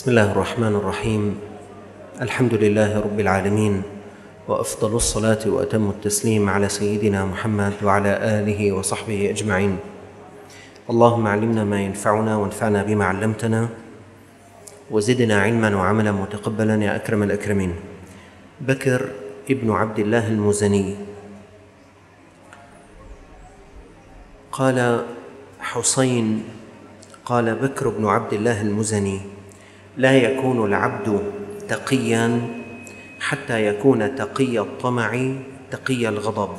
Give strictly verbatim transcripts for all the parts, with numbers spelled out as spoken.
بسم الله الرحمن الرحيم. الحمد لله رب العالمين، وأفضل الصلاة وأتم التسليم على سيدنا محمد وعلى آله وصحبه أجمعين. اللهم علمنا ما ينفعنا وانفعنا بما علمتنا وزدنا علما وعملا متقبلا يا أكرم الأكرمين. بكر ابن عبد الله المزني قال حسين قال بكر بن عبد الله المزني: لا يكون العبد تقيا حتى يكون تقي الطمع تقي الغضب.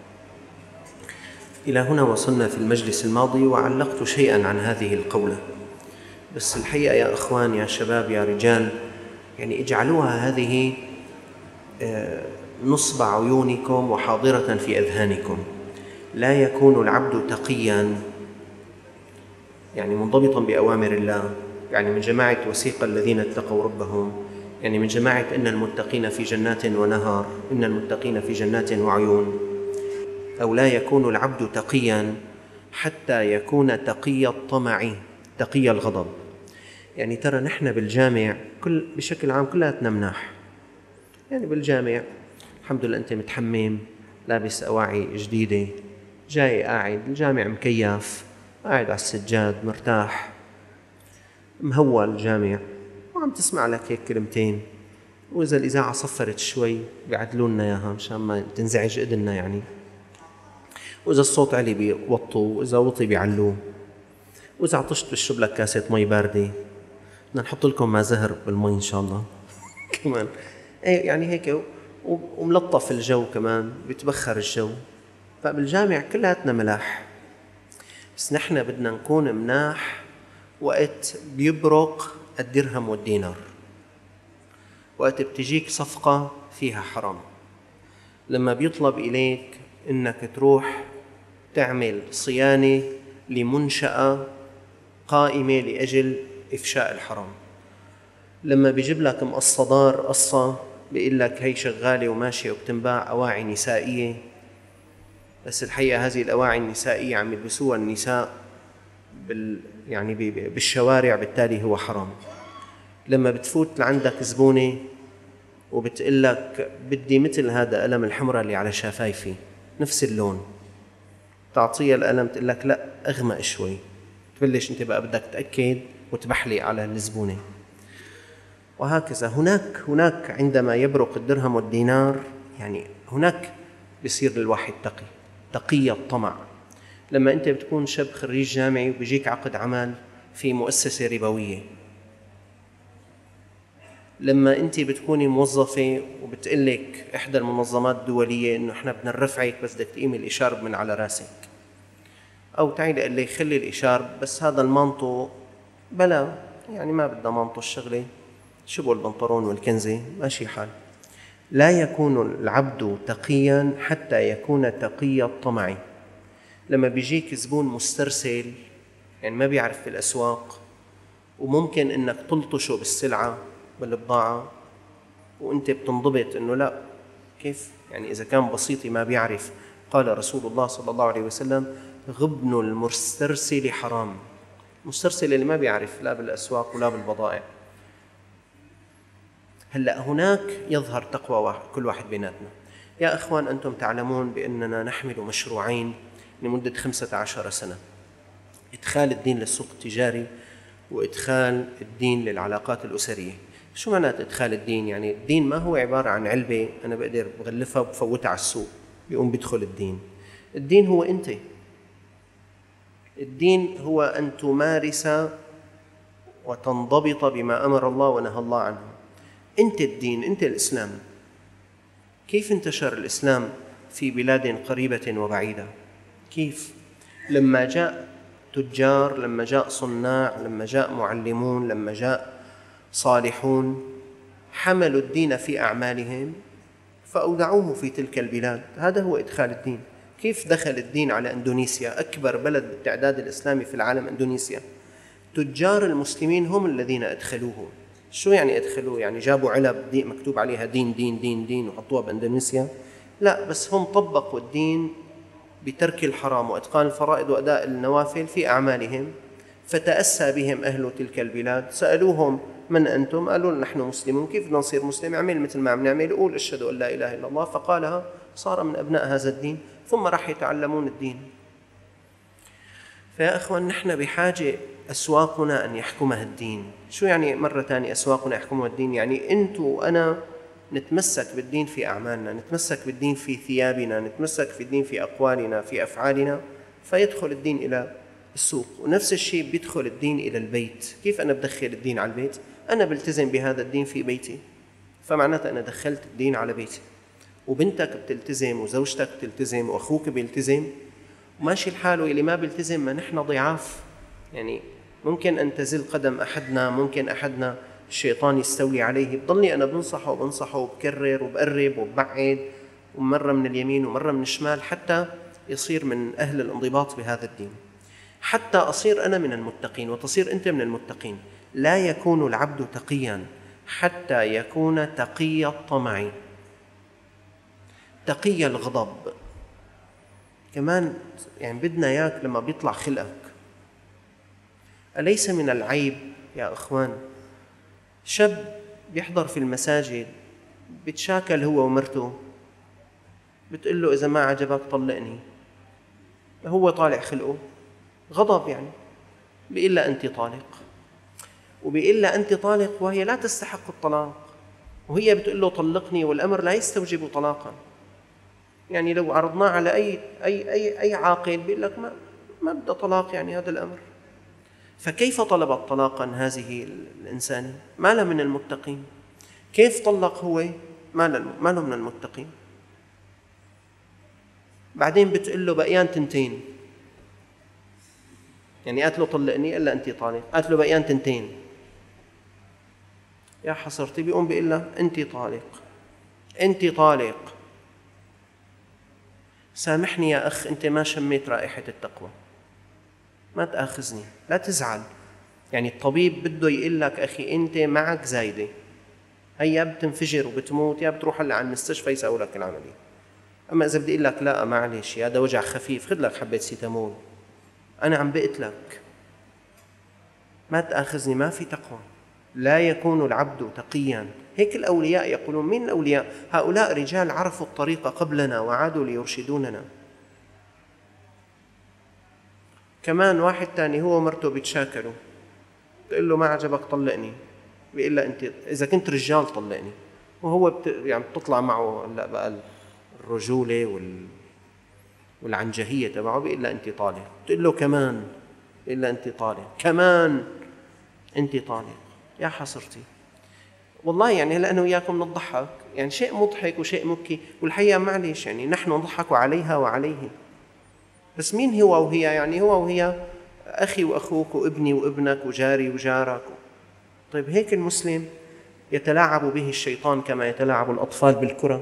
إلى هنا وصلنا في المجلس الماضي، وعلقت شيئا عن هذه القولة، بس الحقيقة يا أخوان يا شباب يا رجال، يعني اجعلوها هذه نصب عيونكم وحاضرة في أذهانكم. لا يكون العبد تقيا يعني منضبطا بأوامر الله، يعني من جماعة وسيق الذين اتقوا ربهم، يعني من جماعة إن المتقين في جنات ونهر، إن المتقين في جنات وعيون. أو لا يكون العبد تقيا حتى يكون تقي الطمع تقي الغضب. يعني ترى نحن بالجامع كل بشكل عام كلاتنا مناح، يعني بالجامع الحمد لله أنت متحمم لابس أواعي جديدة، جاي قاعد الجامع مكيف، قاعد على السجاد مرتاح مهوى الجامع، وعم تسمع لك هيك كلمتين، وإذا الإذاعة صفرت شوي بيعدلوا لنا إياها مشان ما تنزعج إذننا يعني، وإذا الصوت علي بيوطوا، وإذا وطي بيعلوه، وإذا عطشت بشرب لك كاسة مي باردة، بدنا نحط لكم ما زهر بالمي إن شاء الله كمان إيه يعني هيك، وملطف الجو كمان بيتبخر الجو. فبالجامع كلاتنا ملاح، بس نحن بدنا نكون مناح وقت بيبرق الدرهم والدينار، وقت بتجيك صفقة فيها حرام، لما بيطلب إليك إنك تروح تعمل صيانة لمنشأة قائمة لأجل إفشاء الحرام، لما بيجيب لك مقصدار قصة بيقول لك هي شغالة وماشية وبتنباع أواعي نسائية، بس الحقيقة هذه الأواعي النسائية عم يلبسوها النساء بال يعني بالشوارع، بالتالي هو حرام. لما بتفوت لعندك زبونة وبتقول لك بدي مثل هذا قلم الحمرة اللي على شفايفي نفس اللون، تعطيها القلم تقول لك لا أغمق شوي، تبلش أنت بقى بدك تأكد وتبحلي على الزبونة، وهكذا. هناك هناك عندما يبرق الدرهم والدينار، يعني هناك بيصير الواحد تقي تقي الطمع. لما أنت بتكون شاب خريج جامعي وبيجيك عقد عمل في مؤسسة ربوية، لما أنت بتكوني موظفة وبتقلك إحدى المنظمات الدولية إنه إحنا بدنا نرفعك بس بدك تقيمي الإشارب من على راسك، أو تعالي قال لي خلي الإشارب بس هذا المانطو بلا، يعني ما بدنا مانطو الشغلة، شبه البنطلون والكنزة ماشي حال. لا يكون العبد تقيا حتى يكون تقي الطمع. لما بيجيك زبون مسترسل يعني ما بيعرف في الأسواق، وممكن إنك تلطشه بالسلعة بالبضاعة، وإنت بتنضبط إنه لا كيف يعني إذا كان بسيطي ما بيعرف. قال رسول الله صلى الله عليه وسلم: غبن المسترسل حرام. مسترسل اللي ما بيعرف لا بالأسواق ولا بالبضائع. هلأ هناك يظهر تقوى واحد كل واحد بيناتنا. يا أخوان أنتم تعلمون بأننا نحمل مشروعين لمدة خمسة عشر سنة: إدخال الدين للسوق التجاري، وإدخال الدين للعلاقات الأسرية. شو معنات إدخال الدين؟ يعني الدين ما هو عبارة عن علبة أنا بقدر بغلفها وبفوتها على السوق بيقوم بيدخل الدين. الدين هو أنت، الدين هو أن تمارس وتنضبط بما أمر الله ونهى الله عنه. أنت الدين، أنت الإسلام. كيف انتشر الإسلام في بلاد قريبة وبعيدة؟ كيف؟ لما جاء تجار، لما جاء صناع، لما جاء معلمون، لما جاء صالحون، حملوا الدين في أعمالهم فأودعوه في تلك البلاد. هذا هو إدخال الدين. كيف دخل الدين على إندونيسيا، أكبر بلد بالتعداد الإسلامي في العالم إندونيسيا؟ تجار المسلمين هم الذين أدخلوه. شو يعني أدخلوه؟ يعني جابوا علب مكتوب عليها دين دين دين دين وحطوها بإندونيسيا؟ لا، بس هم طبقوا الدين بترك الحرام وإتقان الفرائض وأداء النوافل في أعمالهم، فتأسى بهم أهل تلك البلاد. سألوهم من أنتم؟ قالوا نحن مسلمون. كيف بدنا نصير مسلم؟ اعمل مثل ما عم نعمل، قول أشهد أن لا إله إلا الله، فقالها صار من أبناء هذا الدين، ثم راح يتعلمون الدين. فيا أخوان، نحن بحاجة أسواقنا أن يحكمها الدين. شو يعني مرة ثانية أسواقنا يحكمها الدين؟ يعني أنت وأنا نتمسك بالدين في أعمالنا، نتمسك بالدين في ثيابنا، نتمسك في الدين في أقوالنا، في أفعالنا، فيدخل الدين إلى السوق. ونفس الشيء بيدخل الدين إلى البيت. كيف أنا بدخل الدين على البيت؟ أنا بلتزم بهذا الدين في بيتي، فمعناته أنا دخلت الدين على بيتي. وبنتك بتلتزم، وزوجتك بتلتزم، وأخوك بيلتزم، وماشي الحال. واللي ما بيلتزم ما نحن ضعاف، يعني ممكن أن تزل قدم أحدنا، ممكن أحدنا الشيطان يستولي عليه. بضلني أنا بنصحه وبنصحه وبكرر وبقرب وببعد، ومرة من اليمين ومرة من الشمال، حتى يصير من أهل الانضباط بهذا الدين، حتى أصير أنا من المتقين وتصير أنت من المتقين. لا يكون العبد تقيا حتى يكون تقي الطمع، تقي الغضب. كمان يعني بدنا إياك لما بيطلع خلقك. أليس من العيب يا أخوان شاب بيحضر في المساجد بتشاكل هو ومرته، بتقول له إذا ما عجبك طلقني، هو طالع خلقه غضب، يعني بيقول لها أنت طالق، وبيقول لها أنت طالق وهي لا تستحق الطلاق، وهي بتقول له طلقني والأمر لا يستوجب طلاقا. يعني لو عرضناه على أي أي أي أي عاقل بيقول لك ما ما بدها طلاق، يعني هذا الأمر. فكيف طلبت طلاقا هذه الإنسان؟ ما له من المتقين. كيف طلق هو؟ ما له من المتقين. بعدين بتقول له بقيان تنتين، يعني قالت له طلقني إلا أنت طالق، قالت له بقيان تنتين، يا حصرتي. بيقوم بيقول له أنت طالق، أنت طالق. سامحني يا أخ، أنت ما شميت رائحة التقوى، ما تأخذني، لا تزعل. يعني الطبيب بده يقول لك أخي أنت معك زايدة، هيا بتنفجر وبتموت، يا بتروح هلا على المستشفى يسوي لك العملية. أما إذا بدي أقول لك لا معلش هذا وجع خفيف، خذ لك حبة سيتامول، أنا عم بقتلك، ما تأخذني، ما في تقوى. لا يكون العبد تقيا. هيك الأولياء يقولون. مين الأولياء؟ هؤلاء رجال عرفوا الطريق قبلنا وعادوا ليرشدوننا. كمان واحد تاني هو ومرته بيتشاكلوا، تقول له ما عجبك طلقني، بيقول له أنت إذا كنت رجال طلقني، وهو بت... يعني بتطلع معه هلا بقى الرجولة وال... والعنجهية تبعه، بيقول له أنت طالق. تقول له كمان، بيقول له أنت طالق كمان، أنت طالق. يا حصرتي والله. يعني هلا أنا وياكم نضحك، يعني شيء مضحك وشيء مبكي، والحقيقة معليش يعني نحن نضحك عليها وعليه، بس مين هو وهي؟ يعني هو وهي أخي وأخوك وابني وابنك وجاري وجارك. طيب هيك المسلم يتلاعب به الشيطان كما يتلاعب الأطفال بالكرة.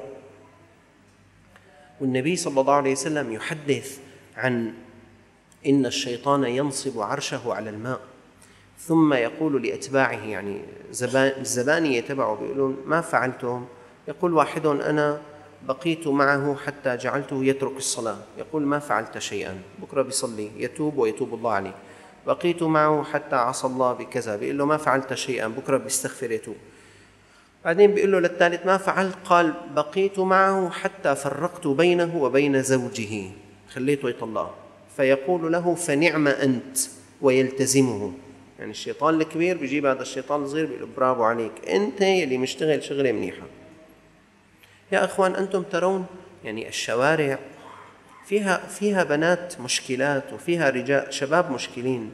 والنبي صلى الله عليه وسلم يحدث عن إن الشيطان ينصب عرشه على الماء، ثم يقول لأتباعه، يعني الزبانية تبعه بيقولون ما فعلتم؟ يقول واحد أنا بقيت معه حتى جعلته يترك الصلاة، يقول ما فعلت شيئا، بكرة بيصلي يتوب ويتوب الله عليه. بقيت معه حتى عصى الله بكذا، بيقول له ما فعلت شيئا، بكرة بيستغفر يتوب. بعدين بيقول له للثالث ما فعلت؟ قال بقيت معه حتى فرقت بينه وبين زوجه، خليته يطلقه. فيقول له فنعم أنت، ويلتزمه. يعني الشيطان الكبير بيجيب هذا الشيطان الصغير بيقول له برافو عليك، أنت يلي مشتغل شغلة منيحة. يا أخوان أنتم ترون يعني الشوارع فيها فيها بنات مشكلات وفيها رجال شباب مشكلين.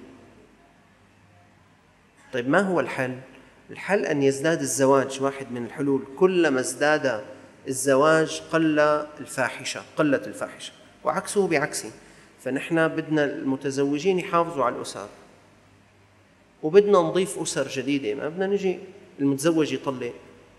طيب ما هو الحل؟ الحل أن يزداد الزواج. واحد من الحلول، كلما ازداد الزواج قل الفاحشة، قلت الفاحشة، وعكسه بعكسه. فنحن بدنا المتزوجين يحافظوا على الأسر، وبدنا نضيف أسر جديدة، ما بدنا نجي المتزوج يطلق.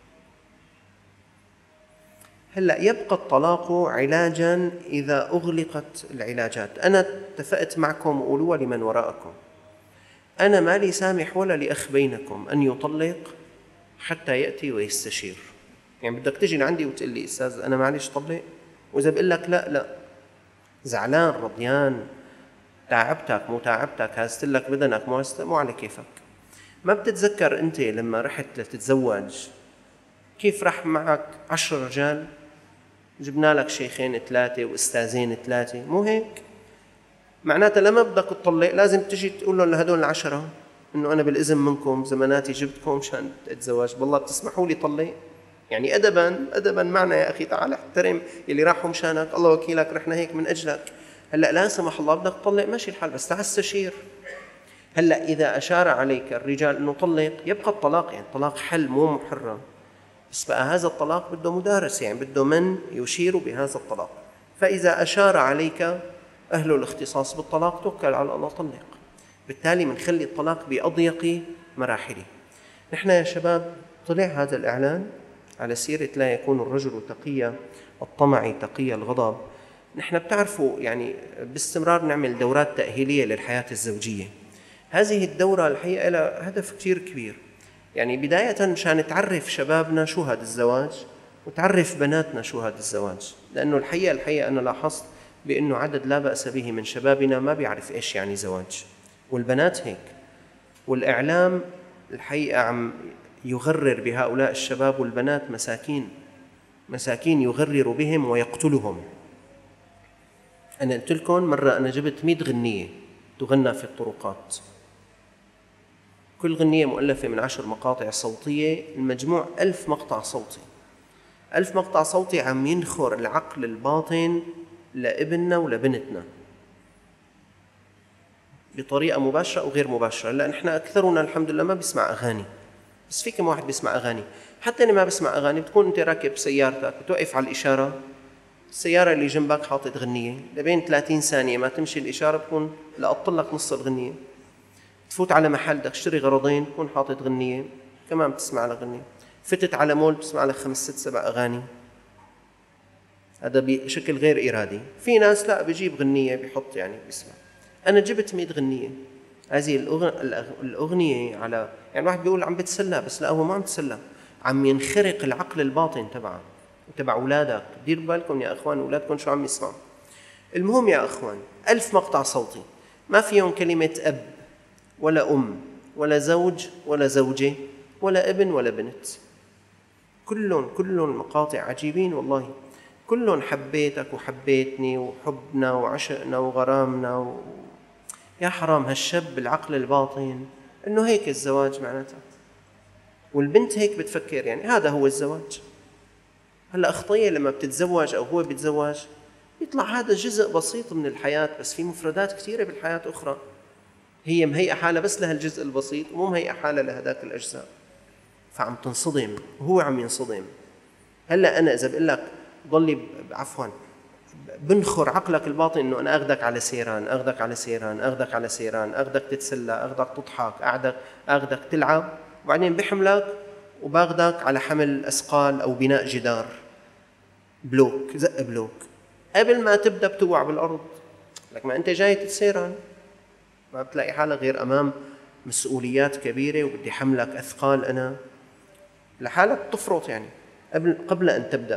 هلأ يبقى الطلاق علاجاً إذا أغلقت العلاجات. أنا اتفقت معكم وقولوا لمن وراءكم، أنا ما لي سامح ولا لأخ بينكم أن يطلق حتى يأتي ويستشير. يعني بدك تجي لعندي وتقول لي أستاذ أنا معلش طلق، وإذا بقول لك لا لا زعلان رضيان، تعبتك مو تعبتك، هازت لك بدنك مو مو على كيفك. ما بتتذكر أنت لما رحت لتتزوج كيف راح معك عشر رجال، جبنا لك شيخين ثلاثة وأستاذين ثلاثة، مو هيك؟ معناتها لما بدك تطلق لازم تجي تقول لهم لهدول العشرة إنه أنا بالإذن منكم زماناتي جبتكم مشان أتزوج، بالله بتسمحوا لي طلق؟ يعني أدباً أدباً معنا يا أخي، تعال احترم يلي راحوا مشانك، الله وكيلك رحنا هيك من أجلك. هلأ لا سمح الله بدك تطلق ماشي الحال، بس تعال استشير. هلأ إذا أشار عليك الرجال إنه طلق يبقى الطلاق، يعني الطلاق حل مو محرم، بس بقى هذا الطلاق بده مدارسة، يعني بده من يشير بهذا الطلاق. فإذا أشار عليك أهل الاختصاص بالطلاق توكل على الله طلق. بالتالي منخلي الطلاق بأضيق مراحله. نحن يا شباب طلع هذا الإعلان على سيرة لا يكون الرجل تقي الطمع تقي الغضب. نحن بتعرفوا يعني باستمرار نعمل دورات تأهيلية للحياة الزوجية. هذه الدورة الحقيقة لها هدف كتير كبير، يعني بداية مشان تعرف شبابنا شو هذا الزواج وتعرف بناتنا شو هذا الزواج، لأنه الحقيقة الحقيقة أنا لاحظت بأنه عدد لا بأس به من شبابنا ما بيعرف إيش يعني زواج، والبنات هيك. والإعلام الحقيقة عم يغرر بهؤلاء الشباب والبنات، مساكين مساكين يغرر بهم ويقتلهم. أنا قلت لكم مرة أنا جبت مئة غنية تغنى في الطرقات، كل غنية مؤلفة من عشر مقاطع صوتية، المجموع ألف مقطع صوتي. ألف مقطع صوتي عم ينخر العقل الباطن لابننا ولبنتنا بطريقة مباشرة أو غير مباشرة. لأن إحنا أكثرنا الحمد لله ما بيسمع أغاني، بس في كم واحد بيسمع أغاني. حتى اللي ما بيسمع أغاني بتكون أنت راكب سيارتك بتوقف على الإشارة، السيارة اللي جنبك حاطط غنية، لبين ثلاثين ثانية ما تمشي الإشارة بتكون لقطل لك نص الغنية. تفوت على محل بدك تشتري غرضين بتكون حاطط غنية كمان بتسمع لك غنية. فتت على مول بتسمع لك خمس ست سبع أغاني، هذا بشكل غير إرادي. في ناس لا بيجيب غنية بيحط يعني بيسمع. أنا جبت مئة غنية، هذه الأغنية على يعني واحد بيقول عم بتسلى، بس لا هو ما عم تسلى، عم ينخرق العقل الباطن تبعه وتبع أولادك. ديروا بالكم يا أخوان أولادكم شو عم يسمعوا. المهم يا أخوان ألف مقطع صوتي ما فيهم كلمة أب ولا أم ولا زوج ولا زوجة ولا ابن ولا بنت، كلهم كلهم مقاطع عجيبين والله، كلهم حبيتك وحبيتني وحبنا وعشقنا وغرامنا و... يا حرام هالشاب العقل الباطن إنه هيك الزواج معناته، والبنت هيك بتفكر يعني هذا هو الزواج. هلأ أخطية لما بتتزوج أو هو بيتزوج يطلع هذا جزء بسيط من الحياة، بس في مفردات كثيرة بالحياة أخرى هي مهيئة حالة بس لها الجزء البسيط ومو مهيئة حالة لهذاك الأجزاء، فعم تنصدم وهو عم ينصدم. هلأ أنا إذا بقول لك ضلي عفواً بنخر عقلك الباطن إنه أنا أخذك على سيران أخذك على سيران أخذك على سيران أخذك تتسلى أخذك تضحك أخذك أخذك تلعب، وبعدين بحملك وباخذك على حمل أثقال أو بناء جدار بلوك زق بلوك، قبل ما تبدأ بتوع بالأرض لك ما أنت جاي تتسيران، ما بتلاقي حالك غير أمام مسؤوليات كبيرة وبدي حملك أثقال أنا لحالك تفرط يعني قبل قبل أن تبدأ.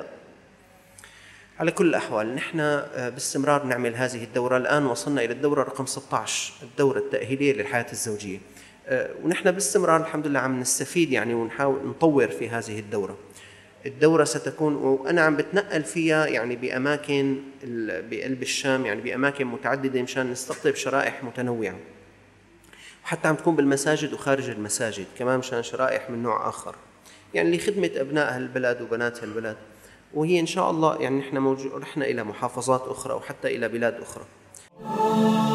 على كل الأحوال نحن باستمرار نعمل هذه الدورة، الآن وصلنا إلى الدورة رقم ستة عشر، الدورة التأهيلية للحياة الزوجية، ونحن باستمرار الحمد لله عم نستفيد يعني ونحاول نطور في هذه الدورة. الدورة ستكون وأنا عم بتنقل فيها يعني بأماكن بقلب الشام، يعني بأماكن متعددة مشان نستقطب شرائح متنوعة، وحتى عم تكون بالمساجد وخارج المساجد كمان مشان شرائح من نوع آخر، يعني لخدمة أبناء هالبلد وبنات هالبلد. وهي إن شاء الله يعني نحن موجود رحنا إلى محافظات أخرى وحتى إلى بلاد أخرى.